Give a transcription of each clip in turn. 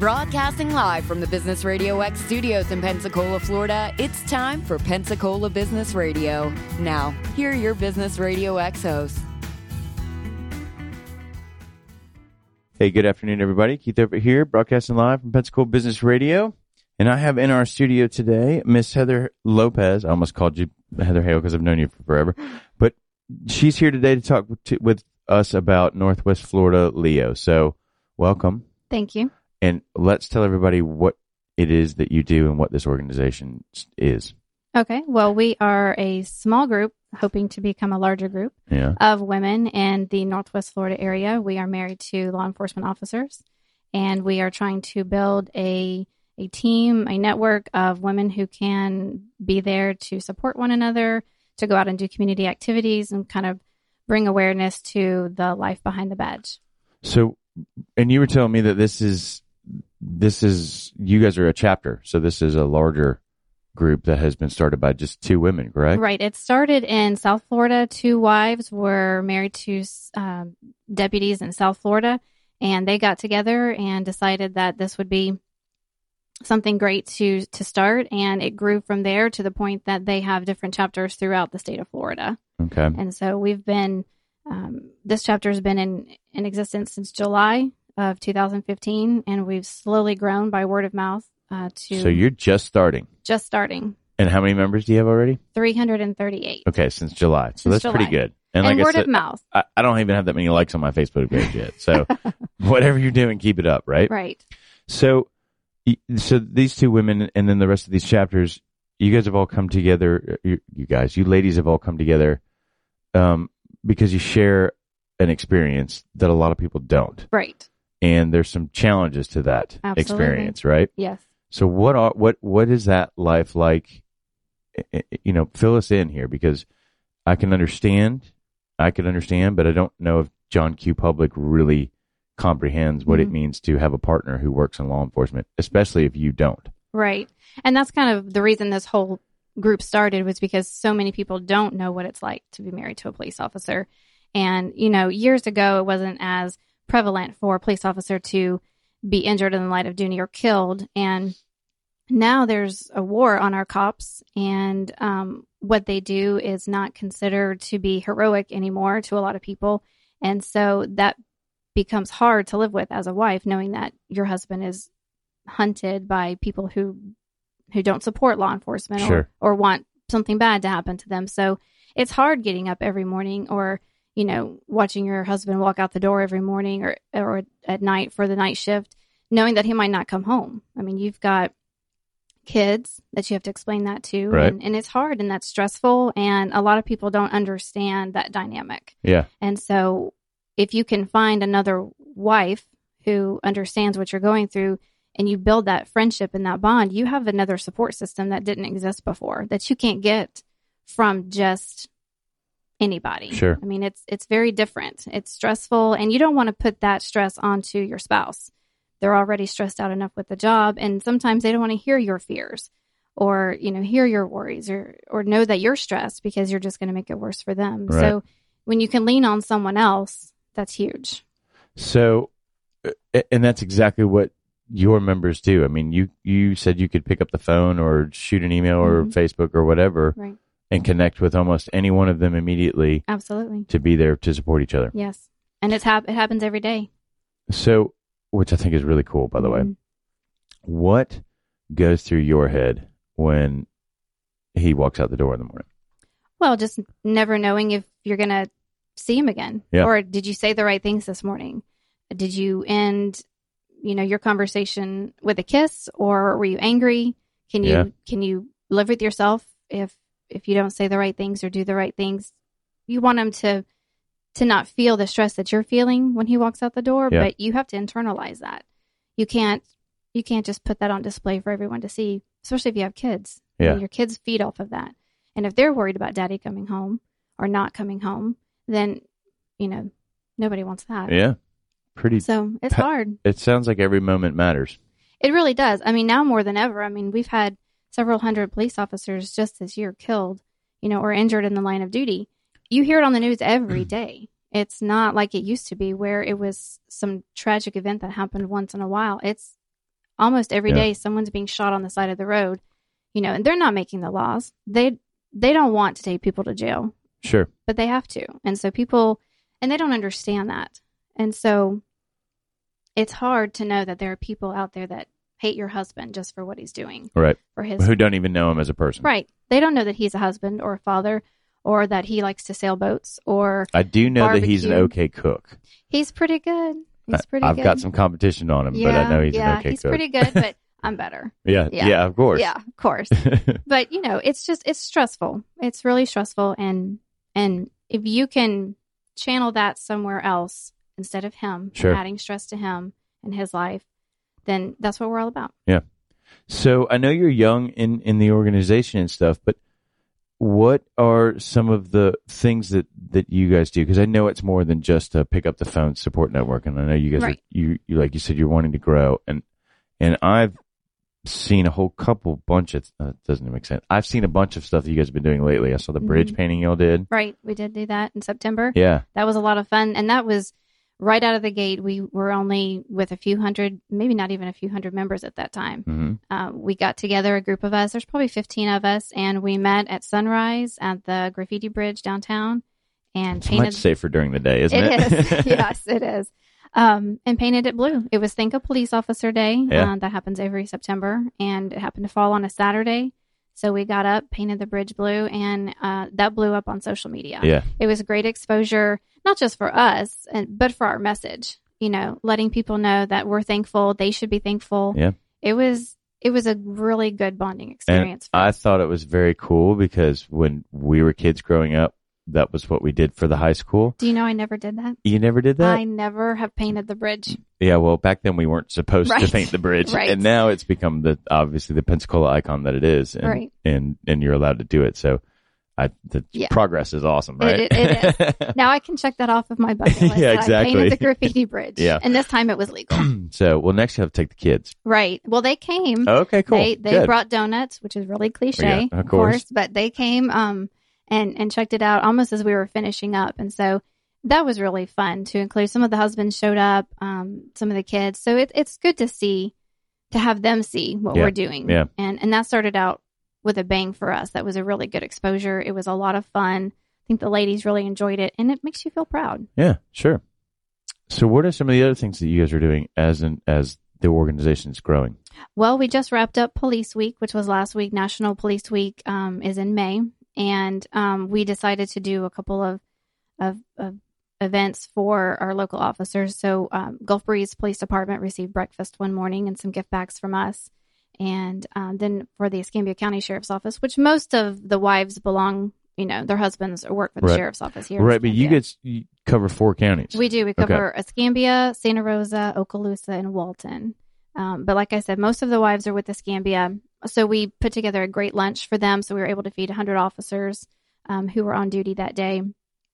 Broadcasting live from the Business Radio X studios in Pensacola, Florida, it's time for Pensacola Business Radio. Now, here are your Business Radio X hosts. Hey, good afternoon, everybody. Keith over here, broadcasting live from Pensacola Business Radio. And I have in our studio today Miss Heather Lopez. I almost called you Heather Hale because I've known you for forever. But she's here today to talk with us about Northwest Florida Leo. So, welcome. Thank you. And let's tell everybody what it is that you do and what this organization is. Okay. Well, we are a small group hoping to become a larger group of women in the Northwest Florida area. We are married to law enforcement officers, and we are trying to build a team, a network of women who can be there to support one another, to go out and do community activities and kind of bring awareness to the life behind the badge. So, and you were telling me that this is, you guys are a chapter. So this is a larger group that has been started by just two women, correct? Right. It started in South Florida. Two wives were married to deputies in South Florida, and they got together and decided that this would be something great to start. And it grew from there to the point that they have different chapters throughout the state of Florida. Okay. And so we've been, this chapter has been in existence since July of 2015, and we've slowly grown by word of mouth. So you're just starting? Just starting. And how many members do you have already? 338. Okay, since July. So that's pretty good. And like word of mouth. I don't even have that many likes on my Facebook page yet. So whatever you're doing, keep it up, right? Right. So these two women and then the rest of these chapters, you guys have all come together. You ladies have all come together because you share an experience that a lot of people don't. Right. And there's some challenges to that experience, right? Yes. So what is that life like? You know, fill us in here, because I can understand, but I don't know if John Q. Public really comprehends what it means to have a partner who works in law enforcement, especially if you don't. Right. And that's kind of the reason this whole group started, was because so many people don't know what it's like to be married to a police officer. And, you know, years ago, it wasn't as prevalent for a police officer to be injured in the line of duty or killed. And now there's a war on our cops, and what they do is not considered to be heroic anymore to a lot of people. And so that becomes hard to live with as a wife, knowing that your husband is hunted by people who don't support law enforcement or want something bad to happen to them. So it's hard getting up every morning, or you know, watching your husband walk out the door every morning or at night for the night shift, knowing that he might not come home. I mean, you've got kids that you have to explain that to, right. and it's hard, and that's stressful, and a lot of people don't understand that dynamic. Yeah. And so if you can find another wife who understands what you're going through, and you build that friendship and that bond, you have another support system that didn't exist before, that you can't get from just anybody. Sure. I mean, it's very different. It's stressful, and you don't want to put that stress onto your spouse. They're already stressed out enough with the job, and sometimes they don't want to hear your fears or, you know, hear your worries or know that you're stressed, because you're just going to make it worse for them. Right. So when you can lean on someone else, that's huge. So, and that's exactly what your members do. I mean, you said you could pick up the phone or shoot an email or Facebook or whatever. Right. And connect with almost any one of them immediately. Absolutely. To be there to support each other. Yes. And it happens every day. So, which I think is really cool, by the way. What goes through your head when he walks out the door in the morning? Well, just never knowing if you're going to see him again. Yeah. Or did you say the right things this morning? Did you end, you know, your conversation with a kiss, or were you angry? Can you live with yourself if you don't say the right things or do the right things? You want him to not feel the stress that you're feeling when he walks out the door, but you have to internalize that. You can't just put that on display for everyone to see, especially if you have kids. Yeah. I mean, your kids feed off of that. And if they're worried about daddy coming home or not coming home, then, you know, nobody wants that. Yeah. So it's hard. It sounds like every moment matters. It really does. I mean, now more than ever. I mean, we've had several hundred police officers just this year killed, you know, or injured in the line of duty. You hear it on the news every day. It's not like it used to be, where it was some tragic event that happened once in a while. It's almost every Yeah. day someone's being shot on the side of the road, and they're not making the laws. They don't want to take people to jail, Sure. but they have to. And so and they don't understand that. And so it's hard to know that there are people out there that hate your husband just for what he's doing. Right. For his Who don't even know him as a person. Right. They don't know that he's a husband or a father, or that he likes to sail boats, or I do know that he's an okay cook. he's pretty good. I've got some competition on him, but I know he's an okay he's cook. pretty good, but I'm better. Yeah, of course. Yeah, of course. But it's stressful. It's really stressful, and if you can channel that somewhere else instead of him, Sure. adding stress to him and his life, then that's what we're all about. Yeah. So I know you're young in the organization and stuff, but what are some of the things that you guys do? Because I know it's more than just a pick up the phone support network, and I know you guys Right. are you like you said, you're wanting to grow, and I've seen a whole bunch of doesn't even make sense. I've seen a bunch of stuff that you guys have been doing lately. I saw the bridge painting y'all did. Right. We did do that in September. Yeah. That was a lot of fun, and that was right out of the gate. We were only with a few hundred, maybe not even a few hundred members at that time. Mm-hmm. We got together, a group of us. There's probably 15 of us, and we met at sunrise at the graffiti bridge downtown and It's painted. much safer during the day, isn't it? It is. Yes, it is. And painted it blue. It was Think a Police Officer Day. Yeah. That happens every September, and it happened to fall on a Saturday. So we got up, painted the bridge blue, and that blew up on social media. Yeah. It was great exposure, not just for us, but for our message. Letting people know that we're thankful. They should be thankful. Yeah. It was a really good bonding And experience. I thought it was very cool because when we were kids growing up, that was what we did for the high school. Do you know I never did that? You never did that? I never have painted the bridge. Yeah, well, back then we weren't supposed Right. to paint the bridge, Right. and now it's become obviously the Pensacola icon that it is, and Right. and you're allowed to do it. So, the Yeah. progress is awesome, right? It is. Now I can check that off of my bucket list. Yeah, that exactly. I painted the graffiti bridge. Yeah. And this time it was legal. So, well, next you have to take the kids. Right. Well, they came. Okay, cool. They Good. brought donuts, which is really cliche, Yeah, of course. but they came and checked it out almost as we were finishing up. And so that was really fun to include. Some of the husbands showed up, some of the kids. So it's good to have them see what Yeah, we're doing. yeah. And that started out with a bang for us. That was a really good exposure. It was a lot of fun. I think the ladies really enjoyed it, and it makes you feel proud. Yeah, sure. So, what are some of the other things that you guys are doing as the organization is growing? Well, we just wrapped up Police Week, which was last week. National Police Week is in May, and we decided to do a couple of events for our local officers. So Gulf Breeze Police Department received breakfast one morning and some gift bags from us. And then for the Escambia County Sheriff's Office, which most of the wives belong, their husbands work for the Right. Sheriff's Office here. in Right, but you Escambia. cover 4 counties. We do. We cover Escambia, Santa Rosa, Okaloosa, and Walton. But like I said, most of the wives are with Escambia. So we put together a great lunch for them. So we were able to feed 100 officers who were on duty that day.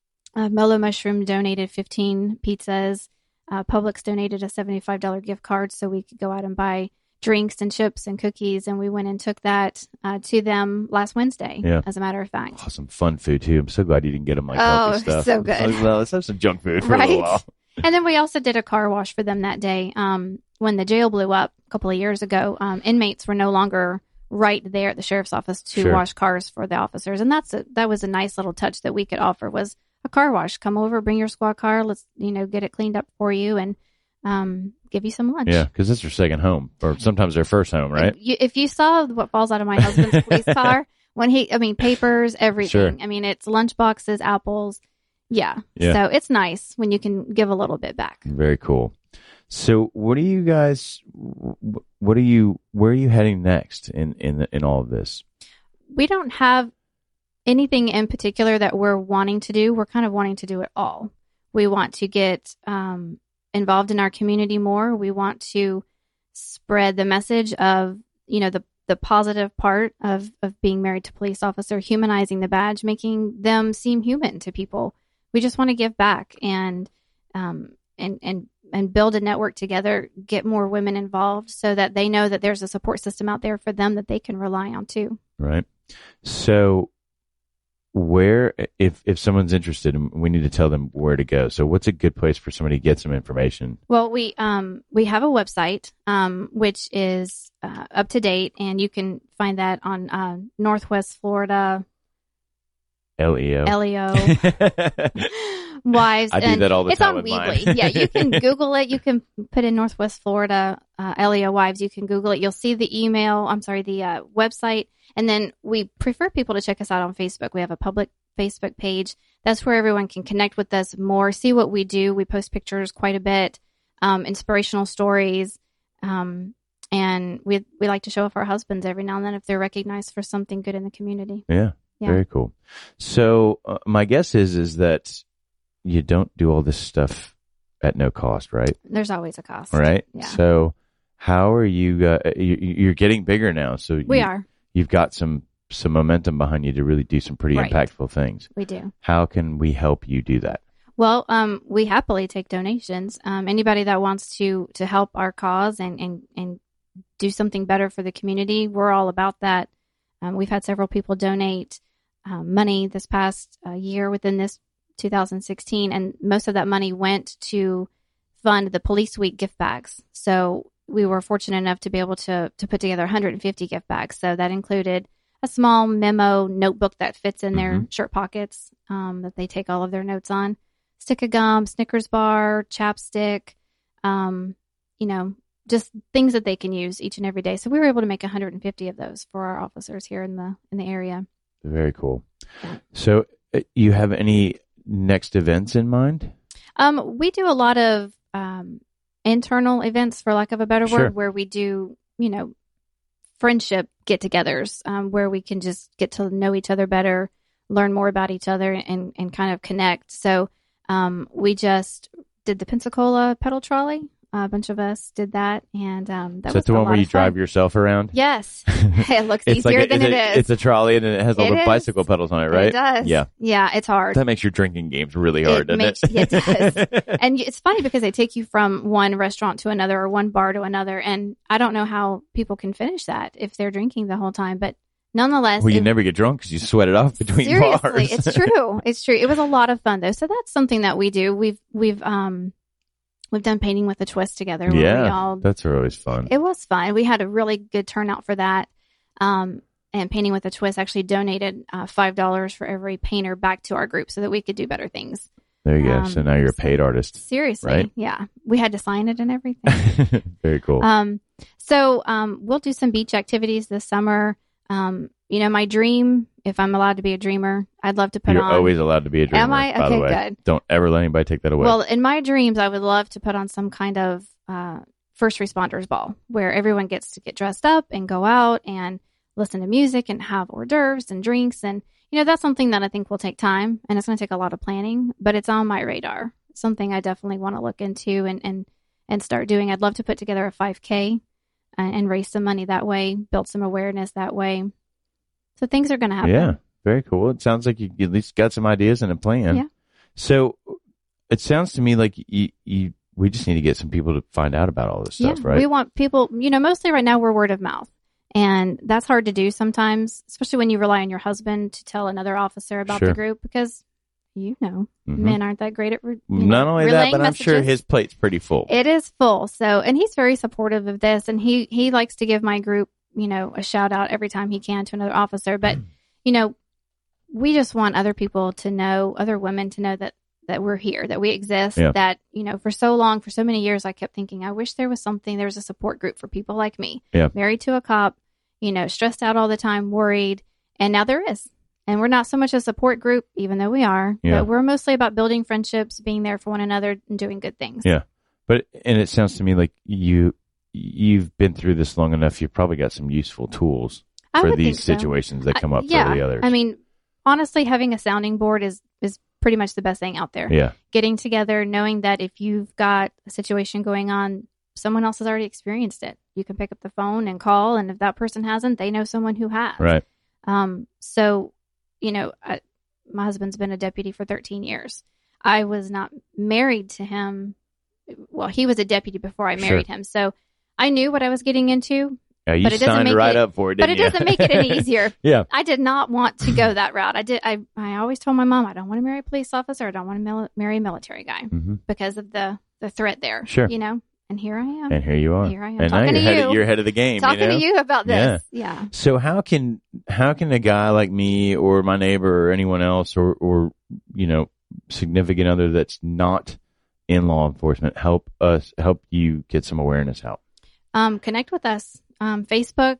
Molo Mushroom donated 15 pizzas. Publix donated a $75 gift card so we could go out and buy drinks and chips and cookies. And we went and took that to them last Wednesday, Yeah. as a matter of fact. Awesome, fun food too. I'm so glad you didn't get them like Oh, healthy stuff. so good. I was like, well, let's have some junk food for a little while. And then we also did a car wash for them that day. When the jail blew up a couple of years ago, inmates were no longer right there at the sheriff's office to Sure. wash cars for the officers. And that was a nice little touch that we could offer, was a car wash. Come over, bring your squad car. Let's, get it cleaned up for you and give you some lunch. Yeah, because it's their second home, or sometimes their first home, right? If you saw what falls out of my husband's police car, papers, everything. Sure. It's lunch boxes, apples. Yeah. Yeah. So it's nice when you can give a little bit back. Very cool. So, what are you guys? Where are you heading next in all of this? We don't have anything in particular that we're wanting to do. We're kind of wanting to do it all. We want to get involved in our community more. We want to spread the message of, the positive part of being married to police officer, humanizing the badge, making them seem human to people. We just want to give back and build a network together, get more women involved so that they know that there's a support system out there for them that they can rely on too. Right. So, where, if someone's interested, we need to tell them where to go. So what's a good place for somebody to get some information? Well, we have a website, which is up to date, and you can find that on Northwest Florida LEO. Wives. I do that all the time. It's on Weebly. Yeah, you can Google it. You can put in Northwest Florida LEO Wives. You can Google it. You'll see the the website. And then we prefer people to check us out on Facebook. We have a public Facebook page. That's where everyone can connect with us more, see what we do. We post pictures quite a bit, inspirational stories. And we like to show off our husbands every now and then if they're recognized for something good in the community. Yeah. Very cool. So my guess is that you don't do all this stuff at no cost, right? There's always a cost. Right? Yeah. So how are you, you're getting bigger now. So we are. You've got some momentum behind you to really do some pretty impactful things. We do. How can we help you do that? Well, we happily take donations. Anybody that wants to help our cause and do something better for the community, we're all about that. We've had several people donate money this past year within this 2016, and most of that money went to fund the Police Week gift bags. So we were fortunate enough to be able to put together 150 gift bags. So that included a small memo notebook that fits in their shirt pockets that they take all of their notes on, stick of gum, Snickers bar, chapstick, just things that they can use each and every day. So we were able to make 150 of those for our officers here in the area. Very cool. Yeah. So you have any next events in mind? We do a lot of internal events, for lack of a better word, where we do, friendship get-togethers, where we can just get to know each other better, learn more about each other, and kind of connect. So we just did the Pensacola pedal trolley. A bunch of us did that, and that was the one where you drive yourself around? Yes. It looks easier than it is. It's a trolley, and it has all the bicycle pedals on it, right? It does. Yeah. Yeah, it's hard. That makes your drinking games really hard, doesn't it? It does. And it's funny because they take you from one restaurant to another or one bar to another, and I don't know how people can finish that if they're drinking the whole time, but nonetheless. Well, you never get drunk because you sweat it off between bars. Seriously, it's true. It's true. It was a lot of fun, though. So that's something that we do. We've done Painting with a Twist together. Yeah, that's always fun. It was fun. We had a really good turnout for that. And Painting with a Twist actually donated $5 for every painter back to our group so that we could do better things. There you go. So now you're a paid artist. Seriously. Right? Yeah. We had to sign it and everything. Very cool. So we'll do some beach activities this summer. My dream, if I'm allowed to be a dreamer, I'd love to put on. You're always allowed to be a dreamer. Am I? By the way. Good. Don't ever let anybody take that away. Well, in my dreams, I would love to put on some kind of first responders ball where everyone gets to get dressed up and go out and listen to music and have hors d'oeuvres and drinks. And, that's something that I think will take time, and it's going to take a lot of planning, but it's on my radar. Something I definitely want to look into and start doing. I'd love to put together a 5K and raise some money that way, build some awareness that way. So things are going to happen. Yeah, very cool. It sounds like you at least got some ideas and a plan. Yeah. So it sounds to me like we just need to get some people to find out about all this stuff, right? We want people, mostly right now we're word of mouth. And that's hard to do sometimes, especially when you rely on your husband to tell another officer about the group because, men aren't that great at not only that, but messages. I'm sure his plate's pretty full. It is full. So, and he's very supportive of this, and he likes to give my group a shout out every time he can to another officer. But, we just want other people to know, other women to know that we're here, that we exist, that, for so long, for so many years, I kept thinking, I wish there was a support group for people like me, married to a cop, stressed out all the time, worried. And now there is. And we're not so much a support group, even though we are, but we're mostly about building friendships, being there for one another, and doing good things. Yeah. And it sounds to me like you've been through this long enough. You've probably got some useful tools for these situations that come up for the others. I mean, honestly, having a sounding board is pretty much the best thing out there. Yeah. Getting together, knowing that if you've got a situation going on, someone else has already experienced it. You can pick up the phone and call, and if that person hasn't, they know someone who has. Right. So, my husband's been a deputy for 13 years. I was not married to him. Well, he was a deputy before I married him. So I knew what I was getting into. Yeah, you But it doesn't signed make right it- up for it, But didn't it you? doesn't make it any easier. Yeah. I did not want to go that route. I always told my mom I don't want to marry a police officer. I don't want to marry a military guy Mm-hmm. because of the threat there. Sure. You know, and here I am. And here you are. Here I am And now talking to you. you're ahead of the game. Talking you know? to you about this. Yeah. So how can a guy like me or my neighbor or anyone else or significant other that's not in law enforcement help you get some awareness out? Connect with us. Facebook,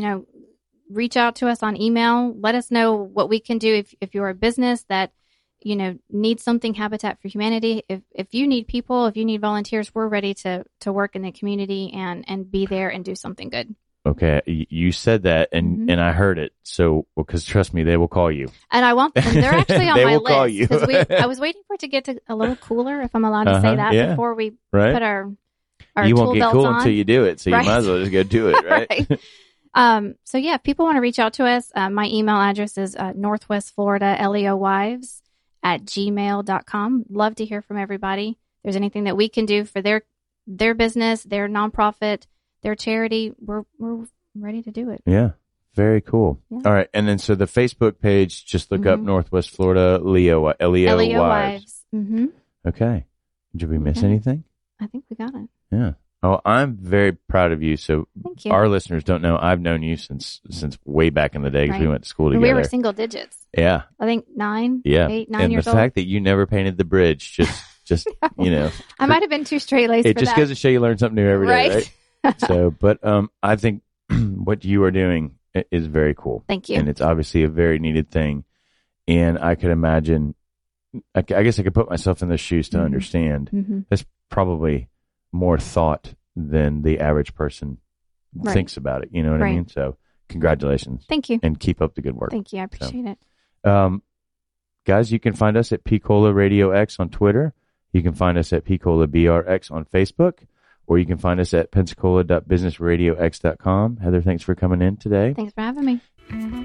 reach out to us on email. Let us know what we can do if you're a business that, needs something, Habitat for Humanity. If you need people, if you need volunteers, we're ready to work in the community and be there and do something good. Okay. You said that and I heard it. So, because trust me, they will call you. And I want them. They're actually on They my will list. call you. 'Cause I was waiting for it to get to a little cooler, if I'm allowed to say that, yeah. before we Right. put our You tool won't get belts cool on. until you do it. So Right. you might as well just go do it. Right. Right. So yeah, if people want to reach out to us, my email address is Northwest Florida LEOwives @gmail.com. Love to hear from everybody. If there's anything that we can do for their business, their nonprofit, their charity, we're ready to do it. Yeah. Very cool. Yeah. All right. And then so the Facebook page, just look up Northwest Florida LEO Wives. Mm-hmm. Okay. Did we miss Okay. anything? I think we got it. Yeah. Oh, I'm very proud of you. So Thank you. our listeners don't know I've known you since way back in the day because we Right. went to school we together. were single digits. Yeah. I think 9 Yeah. 9 And years the old. fact that you never painted the bridge, just I might have been too straight laced it for just that. goes to show you learn something new every day, right? So, but I think what you are doing is very cool. Thank you. And it's obviously a very needed thing. And I could imagine, I guess I could put myself in those shoes to understand. Mm-hmm. That's probably more thought than the average person Right. thinks about it. You know what I Right. mean? So congratulations. Thank you. And keep up the good work. Thank you. I appreciate it. Guys, you can find us at Picola Radio X on Twitter. You can find us at Picola BRX on Facebook, or you can find us at pensacola.businessradiox.com. Heather, thanks for coming in today. Thanks for having me.